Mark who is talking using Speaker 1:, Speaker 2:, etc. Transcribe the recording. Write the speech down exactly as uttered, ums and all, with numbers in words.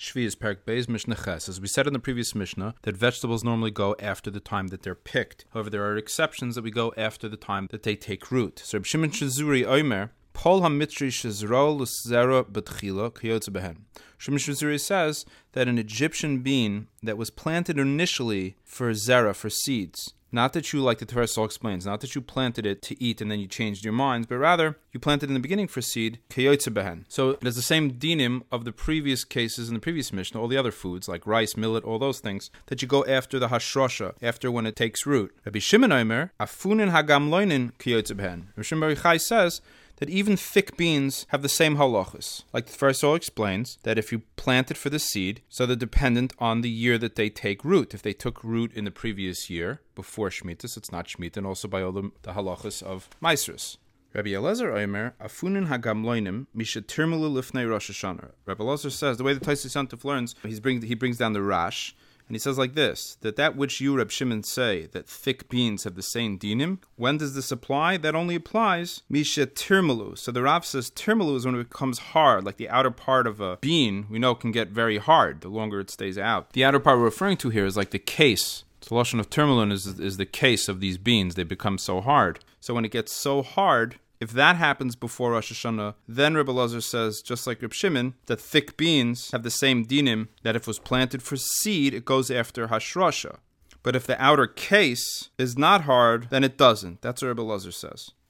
Speaker 1: Shvi is Perek Beis Mishnah Ches. As we said in the previous Mishnah, that vegetables normally go after the time that they're picked. However, there are exceptions that we go after the time that they take root. So Reb Shimon Shazuri Omer, Pol HaMitri Shezro L'Zera B'Tchila K'yotze Behen. Shimon Shazuri says that an Egyptian bean that was planted initially for zera, for seeds, not that you, like the Teresol explains, not that you planted it to eat and then you changed your minds, but rather you planted in the beginning for seed, k'yotze behen. So it has the same dinim of the previous cases in the previous Mishnah, all the other foods like rice, millet, all those things, that you go after the hashrosha, after when it takes root. Rabbi Shimon Omer, afunin hagamloinin k'yotze behen. Rabbi Shimon Bar Yochai says that even thick beans have the same halachas. Like the Teresol explains, that if you plant it for the seed, so they're dependent on the year that they take root. If they took root in the previous year, before Shemitah, it's not Shemitah, and also by all the, the halachas of Maasros. Rabbi Elazar Omer, afunin hagamloinim mishetirmelu lifnei Rosh Hashanah. Rabbi Elazar says, the way the Tosfos Yontif learns, he's bring, he brings down the Rash, and he says like this, that that which you, Reb Shimon, say, that thick beans have the same dinim, when does this apply? That only applies misha tirmalu. So the Rav says tirmalu is when it becomes hard, like the outer part of a bean, we know can get very hard the longer it stays out. The outer part we're referring to here is like the case. So the lashon of tirmalun is, is the case of these beans. They become so hard. So when it gets so hard, if that happens before Rosh Hashanah, then Rebbe Elazar says, just like Reb Shimon, that thick beans have the same dinim, that if it was planted for seed, it goes after Hashrosha. But if the outer case is not hard, then it doesn't. That's what Rebbe Elazar says.